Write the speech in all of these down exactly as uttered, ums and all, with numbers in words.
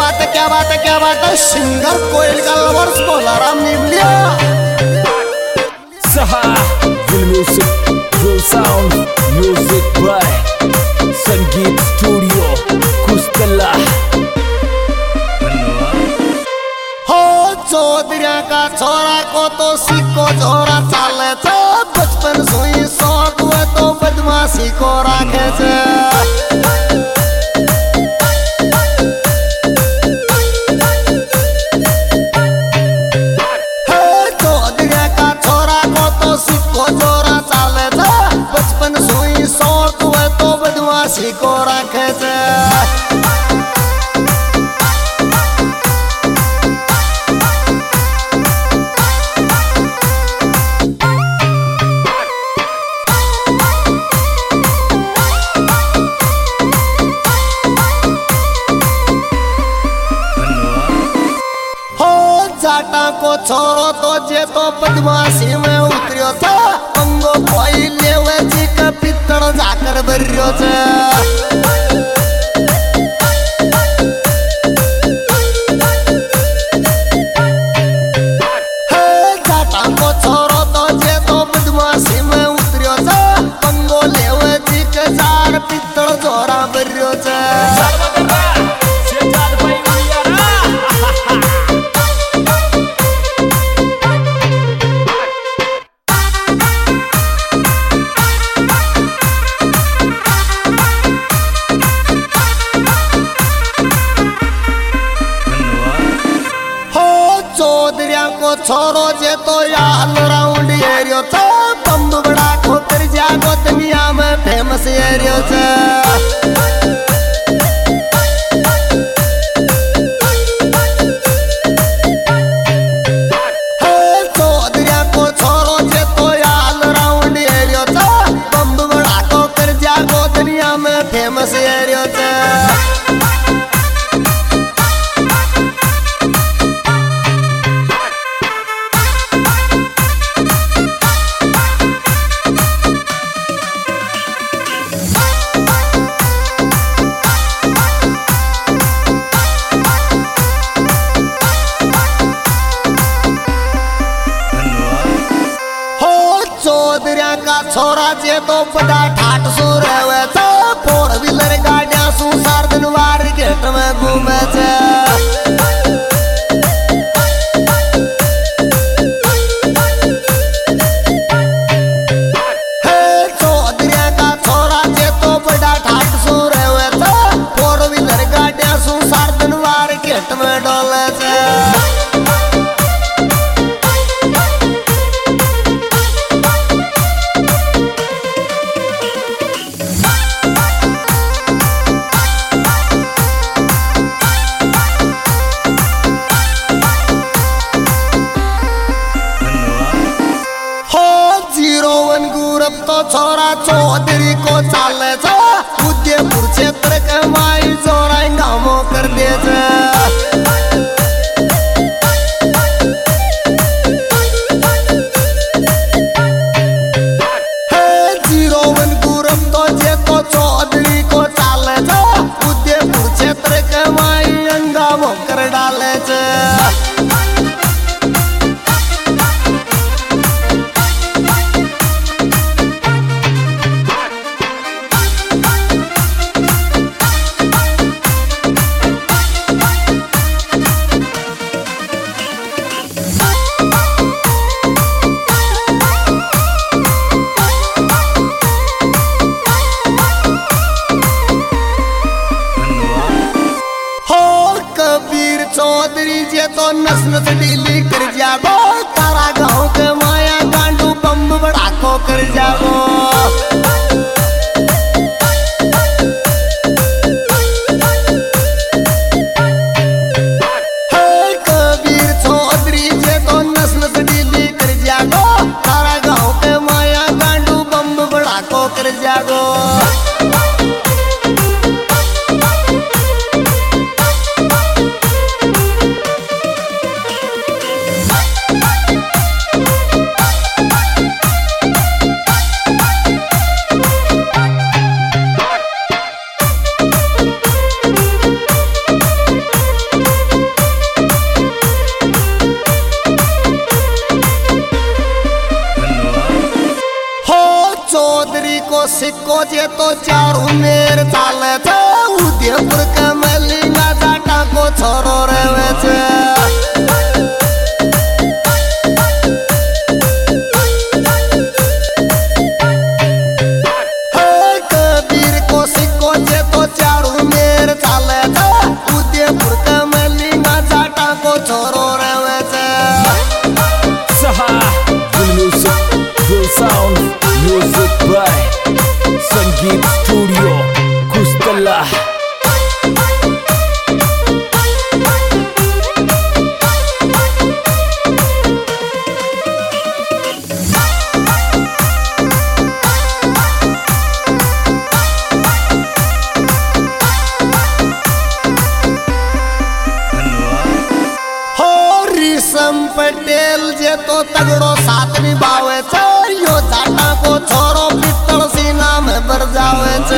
बात है, क्या बात है, क्या बात है। सिंगर कोयल का लवर्स बोला राम निवलिया सहा विल म्यूजिक विल sound music by Sangeet studio कुस्तला हो। चौधरी का छोरा को तो सिक्को जोरा चाले छे, बचपन सुई शौक हुए तो बदमाशी को राखे छे। को रखे छे हो। जाटा को छोरो तो जे तो बदमाशी में उतरियो था, पंगो कोई लेवे जी का पित्तड़ जाकर भरियो छे। पित्तड़ जोरा भरियो छे। हो चौधरी को छोरो जे तो याल राउंड एरियो था, बम बड़ा खोकर जागो दुनिया में फेमस एरियो छे। चौधरी को छोरो जे तो याल राउंड एरियो था, बम बड़ा खोकर जागो दुनिया में फेमस एरियो छे। का छोरा जे तो बड़ा ठाट सो रहे छे, फोर व्हीलर गाड़िया सु सार दिन वार गेट में घूमे छे। चौधरी का छोरा जे तो बड़ा ठाट सो रहे छे, फोर व्हीलर गाड़िया सु सार दिन वार गेट में डोले छे। तो छोरा चौधरी को चाले छे, उदयपुर क्षेत्र के माई जोरा गामो कर दे छे। जीरो वन गुरम तो जे तो चौधरी को चाले छे, उदयपुर क्षेत्र के माई अंगामो कर डाले छे। चौधरी जे तो नस नस डीली कर जागो, तारा गाँव के माया गांडू बम बड़ा को कर जागो। कबीर चौधरी जे तो नस नस डीली कर जागो, तारा गाँव के माया गांडू बम बड़ा को कर जागो। सिक्को जे तो चारू मेर चाले छे उदयपुर के मलिंगा जाटा को छोरो रहवे छे। कबीर को सिक्को जे तो चारू मेर चाले छे उदयपुर के मलिंगा जाटा को छोरो रहवे छे। Saha Full Music Full Sound Music by Sangeet Studio Kustala। Patel जे तो तगड़ो साथ निभावे छे यो जाटा को छोरो पित्तल सीना में भर जावे छे।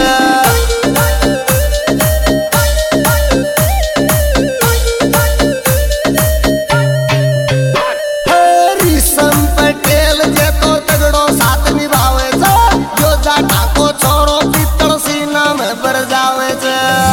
ऋषम पटेल जे तो तगड़ो साथ निभावे छे यो जाटा को छोरो पित्तल सीना में भर जावे छे।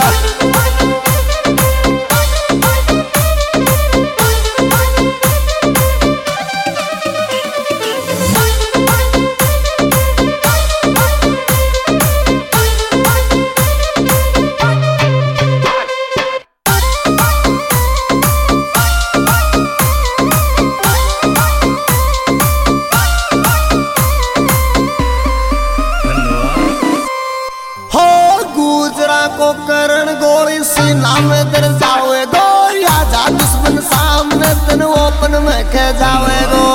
को करण गोली सीना में दर जावे गो या जा दुश्मन सामने तन ओपन में खे जावे गो।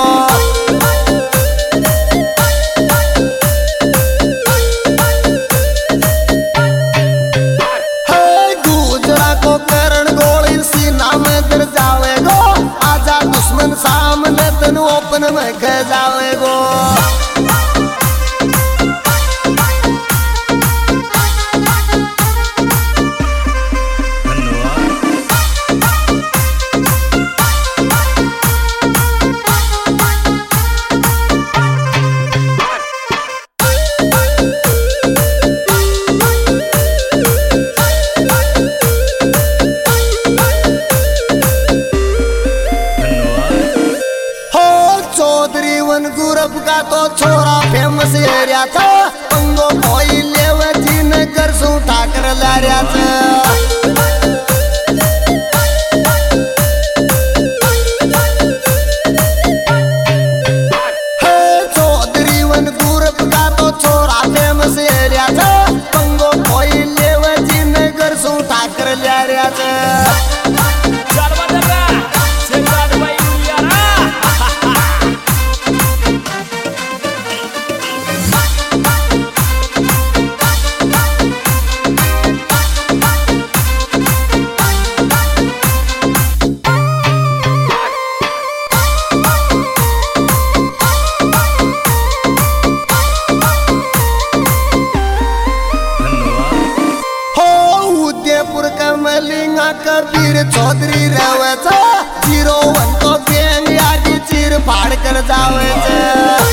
गुजरा को करण गोली सीना में दर जावे गो आजा दुश्मन सामने तन ओपन में खे जावे गो। गुरब का तो छोरा फेमस एरिया था पंगो कोई लेवे जी नगर सु ठाकर लारिया था। चौधरी वन गुरब का तो छोरा फेमस एरिया था पंगो कोई लेवे जी नगर सु ठाकर लारिया था। कबीर चौधरी रहवे छे जीरो वन को गैंग आदि चीर फाड़ कर जावे छे।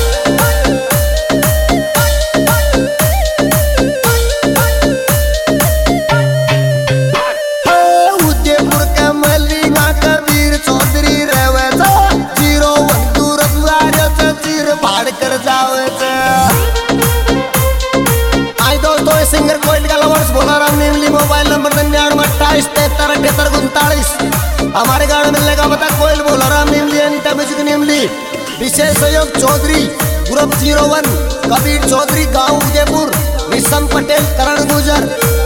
उदयपुर के मलिंगा कबीर चौधरी रहवे छे जीरो वन दूरत वाले से चीर फाड़ कर जावे छे। आई दोस्तों सिंगर कोयल का लवर्स बोला राम निमली मोबाइल नंबर निन्यानवे अट्ठाईस तिहत्तर अठहत्तर उनतालीस। हमारे गाँव मिलने का पता कोयल बोला राम निमली अनिता म्यूजिक निमली। विशेष सहयोग Chaudhary group zero one Kabir Chaudhary गाँव उदयपुर। विषम पटेल करण गुजर